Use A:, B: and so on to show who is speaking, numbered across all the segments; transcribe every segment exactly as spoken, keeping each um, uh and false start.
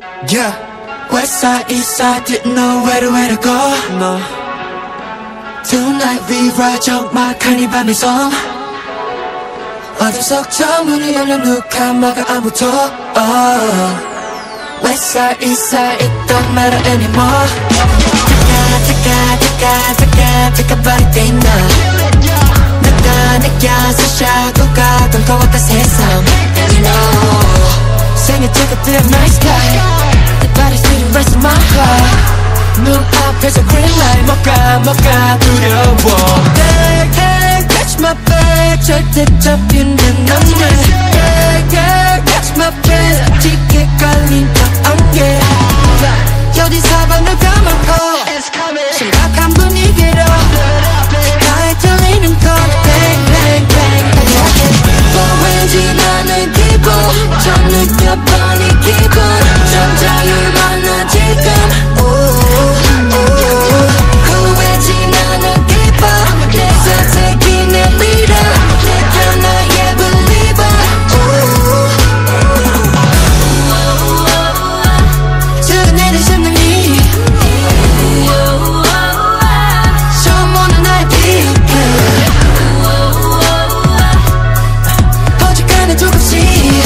A: Yeah.
B: West side, east side, didn't know where to, where to go.
A: No.
B: Tonight we ride 적막한 이 밤의 섬. 어둠 속 저 문을 열려 누가 막아 아무도. Oh. West side, east side, it don't matter anymore. taka taka taka taka taka body day now. 내가 느껴서 샤도가 던거웠다 세상. You know. 생일 축하드려 nice guy. Body's still the rest of my heart. 눈앞에서 green light 뭐가 뭐가 두려워. Hey hey catch my back 절대 잡히는 남자. Yeah yeah catch my breath 짙게 깔린 저 안개. 여기 사방을 감았고 심각한 분위기로 가에 들리는 것 bang bang bang 뭐 왠지 나는 기분 좀 느껴버린 기분 좀 자유만한 지금 후회지 나는 기뻐 내 선택이 내 리더 내가 나의 believer 지금 내는 심장이 처음 오는 나의 빛 어지간해 조금씩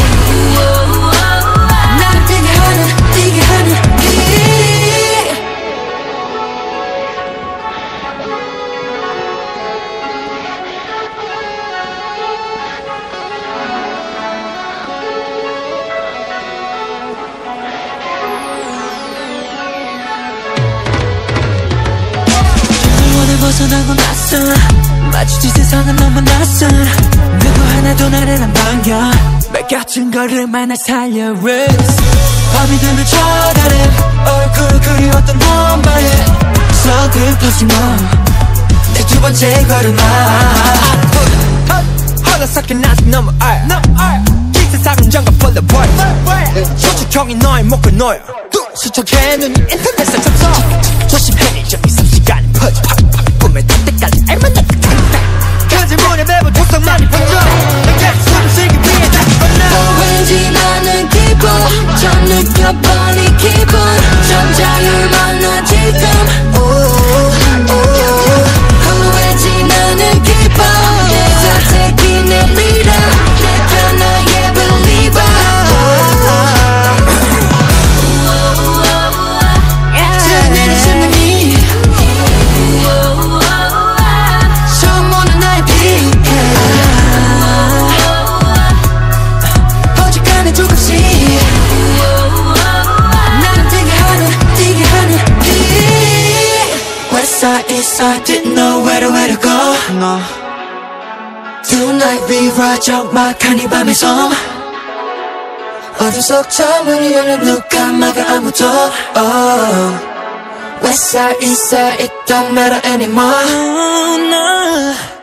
B: 벗어나고 났어 마주친 세상은 너무 낯선 누구 하나도 나를 안 반겨 맡겨진 걸음만 날 살려 Risk 밤이 되면 저 아래 얼굴 그리웠던 너만의 서글퍼진 넌내 두 번째 걸음아
A: 허락삭힌 아직 너무 알 이 세상은 정가 벌레보여 소축형이 너의 목을 놓여 수척해 눈이 인터넷에 접속 조심해 저기 삼시간이 퍼져 꿈에 닿을 때까지 알만한 그 질문에 매번 독성만이 번져 내게 숨을 쉬기 위해 다시 건너
B: 왠지 나는 기분 좀 느껴버린 기분 좀 자유만한 지금 후회지 나는 기뻐 내 선택이 내 리더 내가 나의 believer 지금 내는 심장이 처음 오는 나의 빛 어지간해 조금씩 나는 뛰게 하는 뛰게 하는 빛 West side, east side, didn't know where to, where to go.
A: No.
B: Tonight we ride 적막한 이 밤의 섬. 어둠 속 저 문을 열려 누가 막아 아무도. Oh. West side, east side, it don't matter anymore.
A: Oh, no.